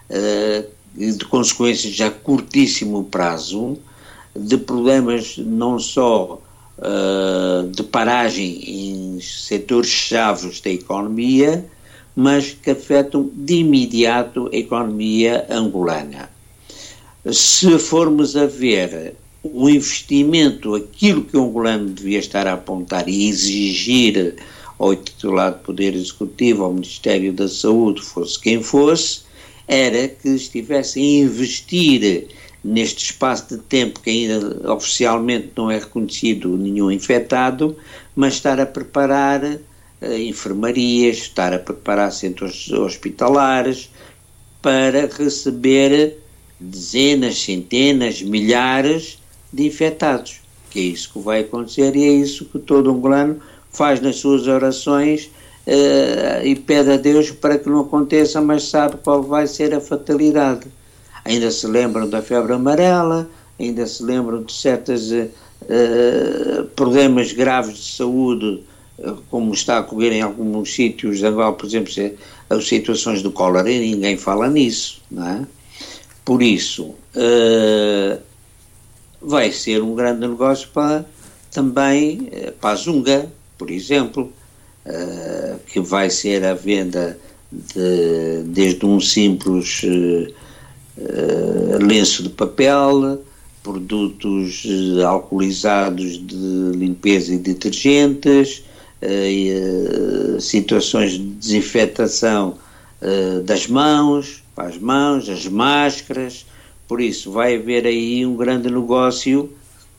uh, de consequências já a curtíssimo prazo, de problemas não só uh, de paragem em setores-chave da economia, mas que afetam de imediato a economia angolana. Se formos a ver o investimento, aquilo que o angolano devia estar a apontar e exigir ou titular de Poder Executivo, ao Ministério da Saúde, fosse quem fosse, era que estivesse a investir neste espaço de tempo que ainda oficialmente não é reconhecido nenhum infectado, mas estar a preparar uh, enfermarias, estar a preparar centros hospitalares para receber dezenas, centenas, milhares de infectados, que é isso que vai acontecer e é isso que todo angolano faz nas suas orações uh, e pede a Deus para que não aconteça, mas sabe qual vai ser a fatalidade. Ainda se lembram da febre amarela, ainda se lembram de certos uh, problemas graves de saúde, uh, como está a ocorrer em alguns sítios de Angola, por exemplo, as situações do cólera, e ninguém fala nisso, não é? Por isso, uh, vai ser um grande negócio para, também uh, para a Zunga, por exemplo, uh, que vai ser a venda de, desde um simples uh, uh, lenço de papel, produtos uh, alcoolizados de limpeza e detergentes, uh, uh, situações de desinfetação uh, das mãos, para as mãos, as máscaras. Por isso vai haver aí um grande negócio,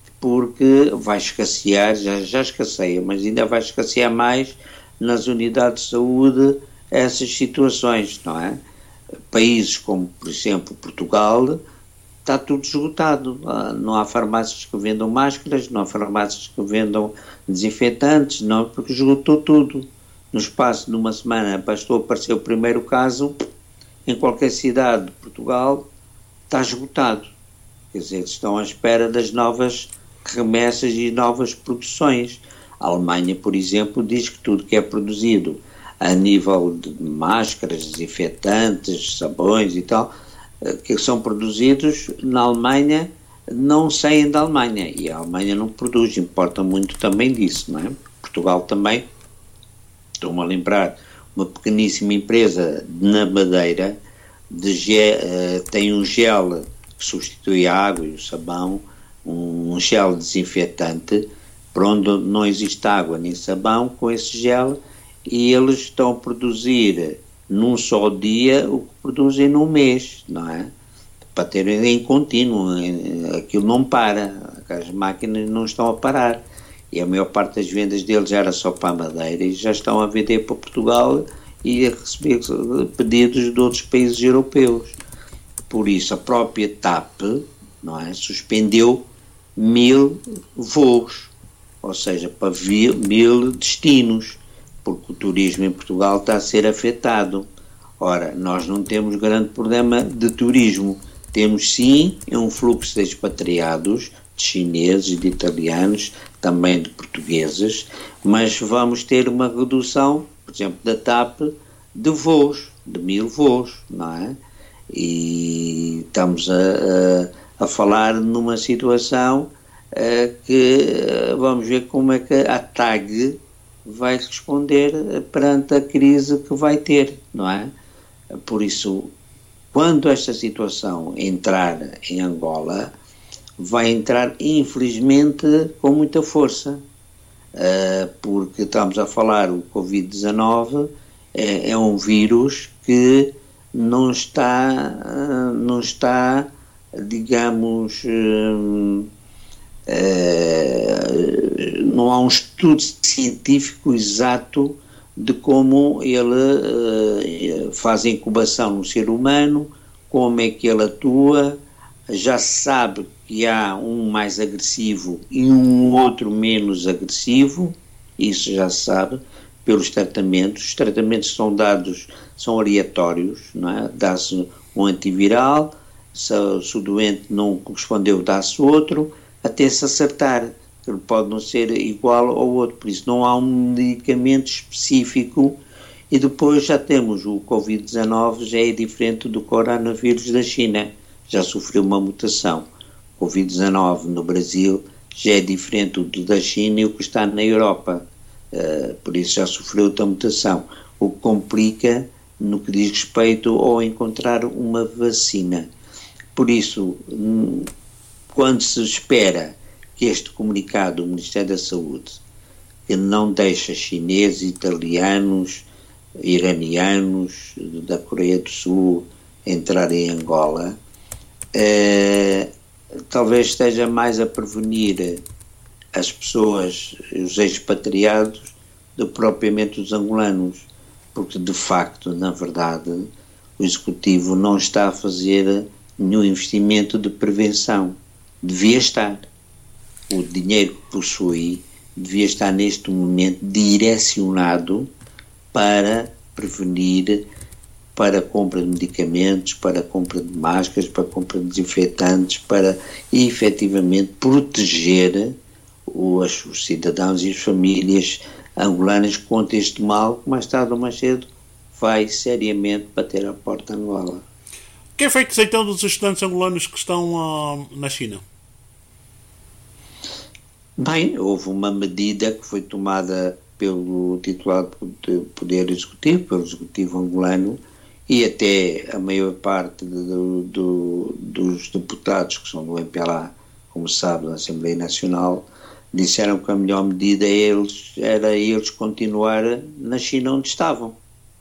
porque vai escassear, já, já escasseia, mas ainda vai escassear mais nas unidades de saúde essas situações, não é? Países como, por exemplo, Portugal, está tudo esgotado. Não há farmácias que vendam máscaras, não há farmácias que vendam desinfetantes, não, porque esgotou tudo. No espaço de uma semana bastou aparecer o primeiro caso, em qualquer cidade de Portugal está esgotado. Quer dizer, estão à espera das novas remessas e novas produções. A Alemanha, por exemplo, diz que tudo que é produzido a nível de máscaras, desinfetantes, sabões e tal, que são produzidos na Alemanha, não saem da Alemanha. E a Alemanha não produz, importa muito também disso, não é? Portugal também, estou-me a lembrar, uma pequeníssima empresa na Madeira de gel, uh, tem um gel que substitui a água e o sabão, um, um gel desinfetante, para onde não existe água nem sabão, com esse gel, e eles estão a produzir num só dia o que produzem num mês, não é? Para terem em contínuo, aquilo não para, as máquinas não estão a parar, e a maior parte das vendas deles era só para a Madeira, e já estão a vender para Portugal e a receber pedidos de outros países europeus. Por isso a própria TAP, não é, suspendeu mil voos, ou seja, para mil destinos, porque o turismo em Portugal está a ser afetado. Ora, nós não temos grande problema de turismo, temos sim um fluxo de expatriados, de chineses, de italianos, também de portugueses, mas vamos ter uma redução, por exemplo, da TAP, de voos, de mil voos, não é? E estamos a, a, a falar numa situação uh, que uh, vamos ver como é que a TAG vai responder perante a crise que vai ter, não é? Por isso, quando esta situação entrar em Angola, vai entrar, infelizmente, com muita força, uh, porque estamos a falar, o covid dezanove é, é um vírus que não está, uh, não está, digamos, uh, uh, não há um estudo científico exato de como ele uh, faz a incubação no ser humano, como é que ele atua. Já se sabe que há um mais agressivo e um outro menos agressivo, isso já se sabe pelos tratamentos. Os tratamentos são dados, são aleatórios, não é? Dá-se um antiviral, se, se o doente não correspondeu, dá-se outro, até se acertar, ele pode não ser igual ao outro, por isso não há um medicamento específico. E depois já temos o covid dezanove, já é diferente do coronavírus da China, já sofreu uma mutação. O covid dezanove no Brasil já é diferente do da China e o que está na Europa, uh, por isso já sofreu outra mutação, o que complica no que diz respeito ao encontrar uma vacina. Por isso, quando se espera que este comunicado do Ministério da Saúde, que não deixa chineses, italianos, iranianos, da Coreia do Sul entrar em Angola, eh, talvez esteja mais a prevenir as pessoas, os expatriados, do que propriamente os angolanos, porque de facto, na verdade, o Executivo não está a fazer nenhum investimento de prevenção. Devia estar. O dinheiro que possui devia estar neste momento direcionado para prevenir, para a compra de medicamentos, para a compra de máscaras, para a compra de desinfetantes, para efetivamente proteger os, os cidadãos e as famílias angolanas contra este mal que mais tarde ou mais cedo vai seriamente bater à porta de Angola. O que é feito então dos estudantes angolanos que estão uh, na China? Bem, houve uma medida que foi tomada pelo titular do Poder Executivo, pelo Executivo angolano, e até a maior parte do, do, dos deputados que são do M P L A, como se sabe, da Assembleia Nacional, disseram que a melhor medida eles, era eles continuar na China onde estavam.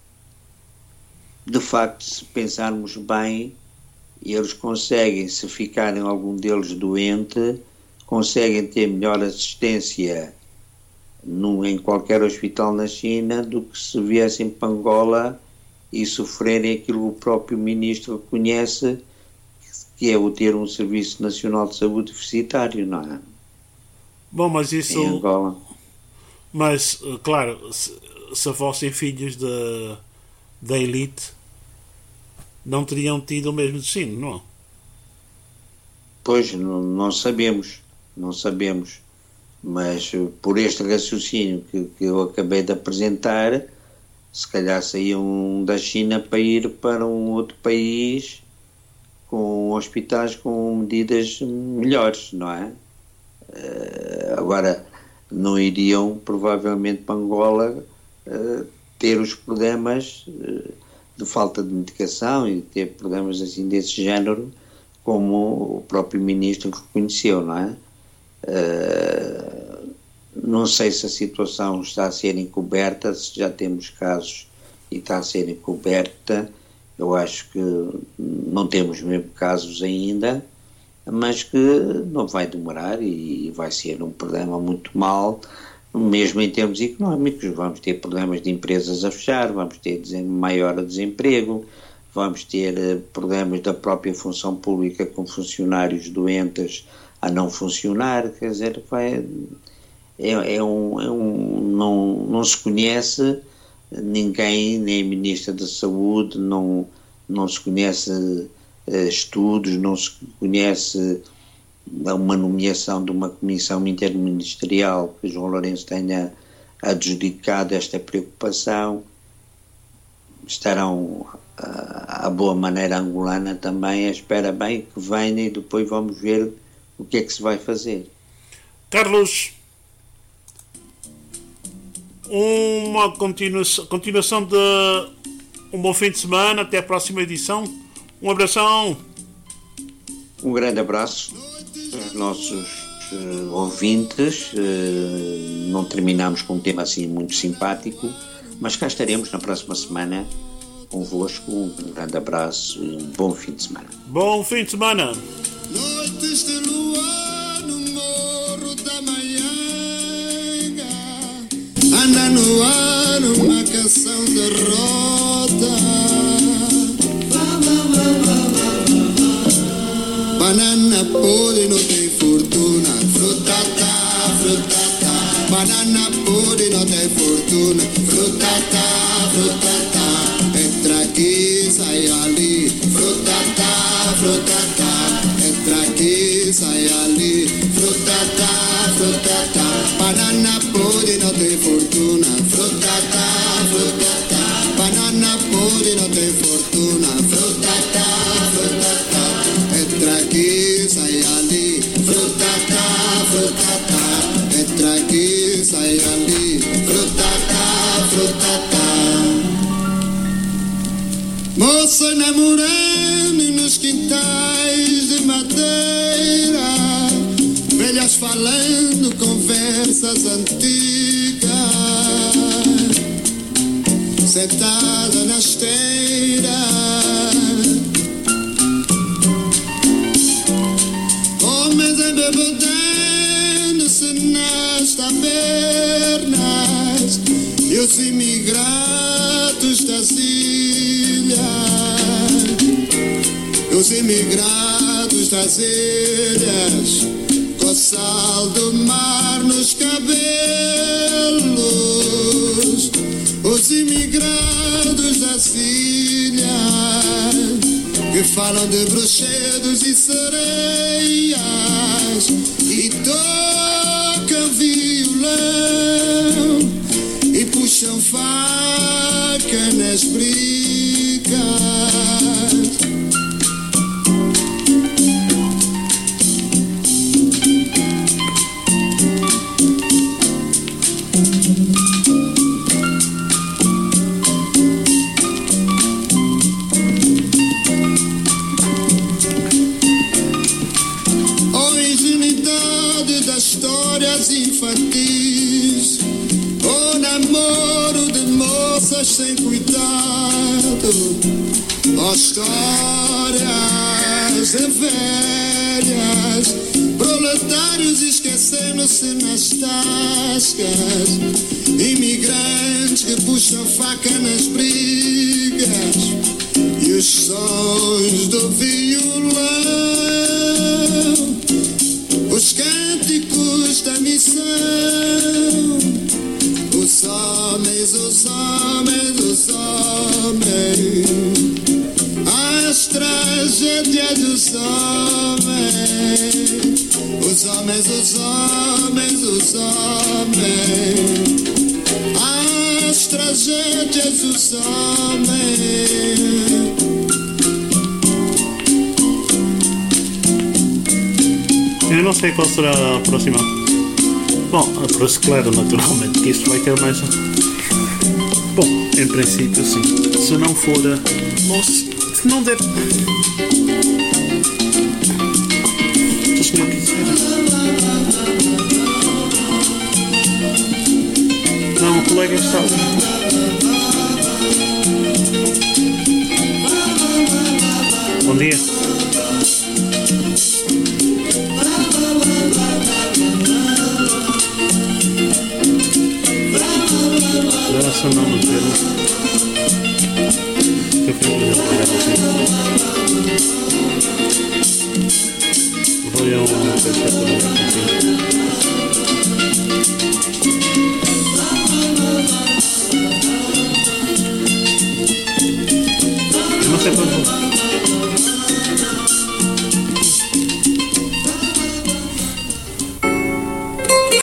De facto, se pensarmos bem, eles conseguem, se ficarem algum deles doente, conseguem ter melhor assistência num, em qualquer hospital na China do que se viessem para Angola e sofrerem aquilo que o próprio ministro reconhece, que é o ter um Serviço Nacional de Saúde deficitário, não é? Bom, mas isso... Em Angola. Mas, claro, se, se fossem filhos de, da elite, não teriam tido o mesmo destino, não? Pois, não, não sabemos, não sabemos. Mas por este raciocínio que, que eu acabei de apresentar, se calhar saíam da China para ir para um outro país com hospitais com medidas melhores, não é? Uh, agora, não iriam provavelmente para Angola uh, ter os problemas uh, de falta de medicação e ter problemas assim desse género, como o próprio ministro reconheceu, não é? Uh, não sei se a situação está a ser encoberta, se já temos casos e está a ser encoberta. Eu acho que não temos mesmo casos ainda, mas que não vai demorar e vai ser um problema muito mau, mesmo em termos económicos. Vamos ter problemas de empresas a fechar, vamos ter maior desemprego, vamos ter problemas da própria função pública com funcionários doentes a não funcionar. Quer dizer, vai, é, é, um, é um não, não se conhece ninguém, nem a Ministra da Saúde, não, não se conhece uh, estudos, não se conhece uma nomeação de uma comissão interministerial que João Lourenço tenha adjudicado esta preocupação. Estarão uh, à boa maneira angolana também, espera bem que venha e depois vamos ver o que é que se vai fazer. Carlos, uma continuação, continuação de um bom fim de semana, até a próxima edição. Um abração. Um grande abraço aos nossos uh, ouvintes. Uh, não terminamos com um tema assim muito simpático, mas cá estaremos na próxima semana convosco. Um grande abraço e um bom fim de semana. Bom fim de semana. Noites de lua no morro da Maianga, anda no ar uma canção de roda. Banana podre não tem fortuna, frutata, frutata. Banana podre não tem fortuna, frutata, frutata. Entra aqui, sai ali, frutata, frutata. Entra aqui, sai ali, frutata, frutata. Banana podre não tem fortuna, frutata, frutata. Banana podre não tem fortuna, frutata, frutata. Entra aqui, sai ali, frutata, frutata. Entra aqui, sai ali, frutata, frutata. Moça namorando nos quintais de madeira, velhas falando conversas antigas. sentada na esteira. Homens embebedando-se nas tabernas e os imigrados das ilhas, os imigrados das ilhas, com o sal do mar nos cabelos, os imigrados das ilhas, que falam de bruxedos e sereias e tocam violão e puxam faca nas brigas. Infantis, o namoro de moças sem cuidado, ó histórias de velhas, proletários esquecendo-se nas tascas, imigrantes que puxam faca nas brigas e os sons do violão, os cânticos da missão, os homens, os homens, os homens, as tragédias dos homens, os homens, os homens, os homens, as tragédias dos homens. Eu não sei qual será a próxima. Bom, a Prosclero, naturalmente, que isto vai ter mais. Bom, em princípio, sim. Se não for. Se não der. Se o senhor quiser. Não, o colega está. Bom dia. Graças a Deus.